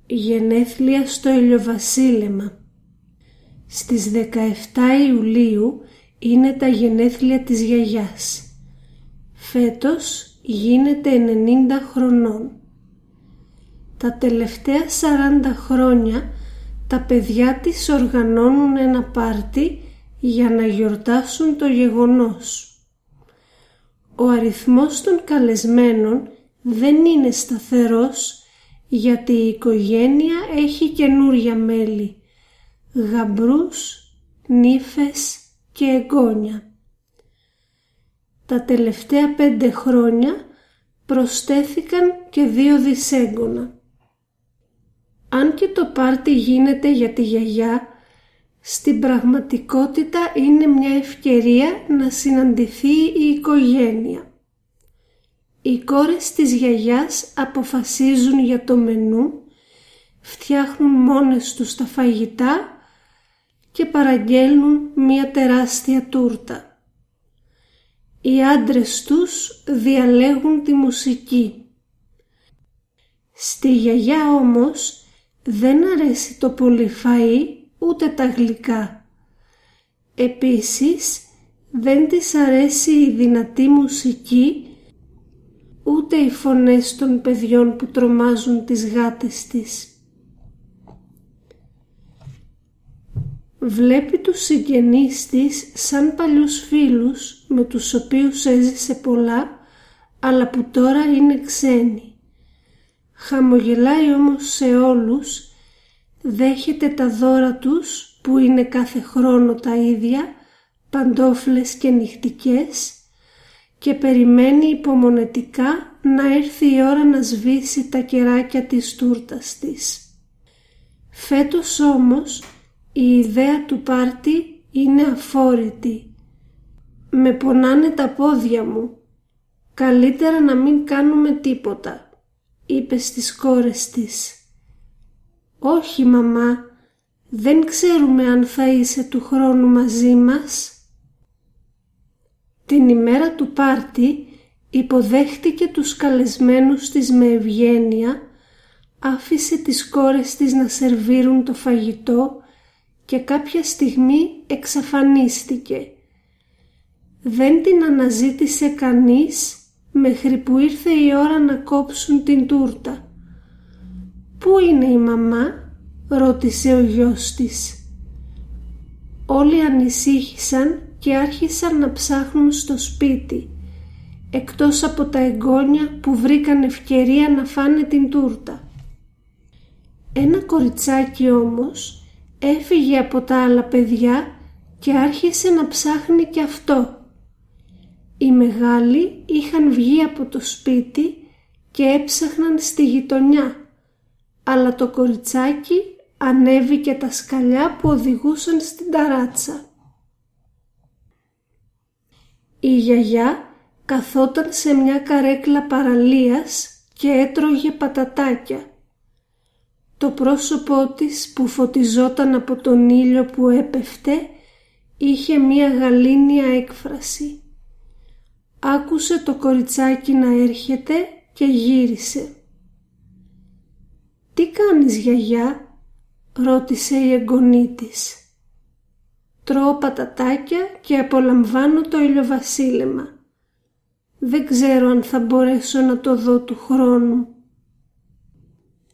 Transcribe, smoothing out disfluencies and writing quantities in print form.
Γενέθλια στο ηλιοβασίλεμα. Στις 17 Ιουλίου είναι τα γενέθλια της γιαγιάς. Φέτος γίνεται 90 χρονών. Τα τελευταία 40 χρόνια τα παιδιά της οργανώνουν ένα πάρτι για να γιορτάσουν το γεγονός. Ο αριθμός των καλεσμένων δεν είναι σταθερός γιατί η οικογένεια έχει καινούρια μέλη, γαμπρούς, νύφες και εγγόνια. Τα τελευταία 5 χρόνια προσθέθηκαν και 2 δισέγγωνα. Αν και το πάρτι γίνεται για τη γιαγιά, στην πραγματικότητα είναι μια ευκαιρία να συναντηθεί η οικογένεια. Οι κόρες της γιαγιάς αποφασίζουν για το μενού, φτιάχνουν μόνες τους τα φαγητά και παραγγέλνουν μια τεράστια τούρτα. Οι άντρες τους διαλέγουν τη μουσική. Στη γιαγιά όμως δεν αρέσει το πολύ φαΐ ούτε τα γλυκά. Επίσης δεν της αρέσει η δυνατή μουσική ούτε οι φωνές των παιδιών που τρομάζουν τις γάτες της. Βλέπει τους συγγενείς της σαν παλιούς φίλους με τους οποίους έζησε πολλά, αλλά που τώρα είναι ξένοι. Χαμογελάει όμως σε όλους, δέχεται τα δώρα τους που είναι κάθε χρόνο τα ίδια, παντόφλες και νυχτικές, και περιμένει υπομονετικά να έρθει η ώρα να σβήσει τα κεράκια της τούρτας της. Φέτος όμως η ιδέα του πάρτι είναι αφόρητη. «Με πονάνε τα πόδια μου. Καλύτερα να μην κάνουμε τίποτα», είπε στις κόρες της. «Όχι μαμά, δεν ξέρουμε αν θα είσαι του χρόνου μαζί μας». Την ημέρα του πάρτι υποδέχτηκε τους καλεσμένους της με ευγένεια, άφησε τις κόρες της να σερβίρουν το φαγητό και κάποια στιγμή εξαφανίστηκε. Δεν την αναζήτησε κανείς μέχρι που ήρθε η ώρα να κόψουν την τούρτα. «Πού είναι η μαμά?» ρώτησε ο γιος της. Όλοι ανησύχησαν και άρχισαν να ψάχνουν στο σπίτι, εκτός από τα εγγόνια που βρήκαν ευκαιρία να φάνε την τούρτα. Ένα κοριτσάκι όμως έφυγε από τα άλλα παιδιά και άρχισε να ψάχνει και αυτό. Οι μεγάλοι είχαν βγει από το σπίτι και έψαχναν στη γειτονιά, αλλά το κοριτσάκι ανέβηκε τα σκαλιά που οδηγούσαν στην ταράτσα. Η γιαγιά καθόταν σε μια καρέκλα παραλίας και έτρωγε πατατάκια. Το πρόσωπό της που φωτιζόταν από τον ήλιο που έπεφτε είχε μια γαλήνια έκφραση. Άκουσε το κοριτσάκι να έρχεται και γύρισε. «Τι κάνεις γιαγιά?» ρώτησε η εγγονή της. «Τρώω πατατάκια και απολαμβάνω το ηλιοβασίλεμα. Δεν ξέρω αν θα μπορέσω να το δω του χρόνου».